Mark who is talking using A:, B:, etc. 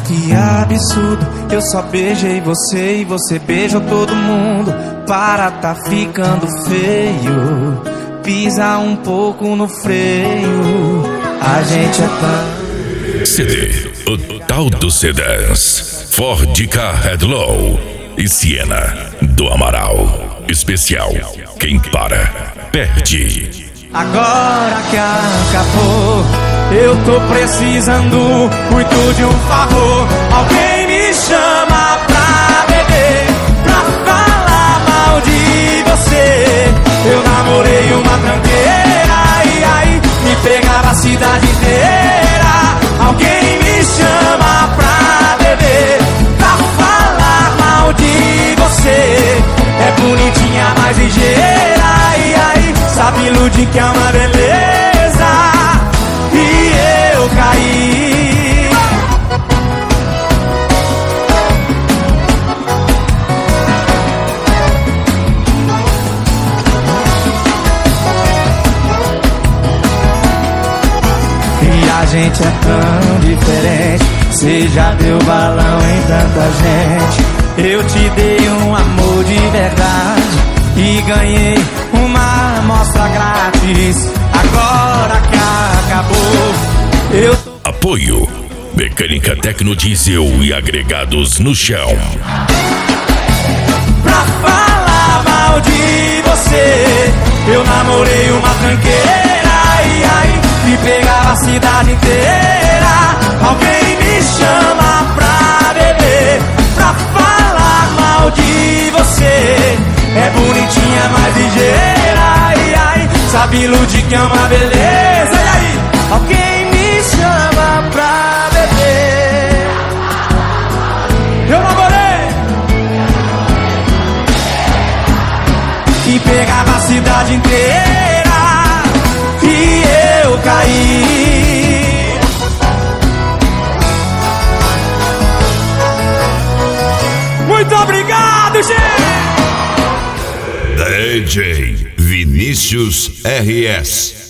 A: Que absurdo, eu só beijei você e você beijou todo mundo. Para, tá ficando feio. Pisa um pouco no freio. A gente é tão...
B: CD, o tal do Sedãs, Ford Ka Headlow e Siena do Amaral. Especial, quem para, perde.
A: Agora que acabou, eu tô precisando muito de um favor. Alguém me chama pra beber, pra falar mal de você. Eu namorei uma tranqueira e aí me pegava a cidade inteira. Alguém me chama pra beber, pra falar mal de você. É bonitinha, mais ligeira, e aí sabe iludir que é uma beleza. E eu caí. E a gente é tão diferente. Cê já deu balão em tanta gente. Eu te dei um amor de verdade e ganhei uma amostra grátis. Agora que acabou, eu tô...
B: Apoio Mecânica Tecnodiesel e agregados no chão.
A: Pra falar mal de você, eu namorei uma tranqueira e aí me pegava a cidade inteira. Alguém me chama pra beber, pra falar mal de você. É bonitinha, mais ligeira, e aí sabe iludir que é uma beleza. E aí, alguém me chama pra beber. Eu namorei e pegava a cidade inteira e eu caí. Muito obrigado, gente!
B: DJ Vinícius RS.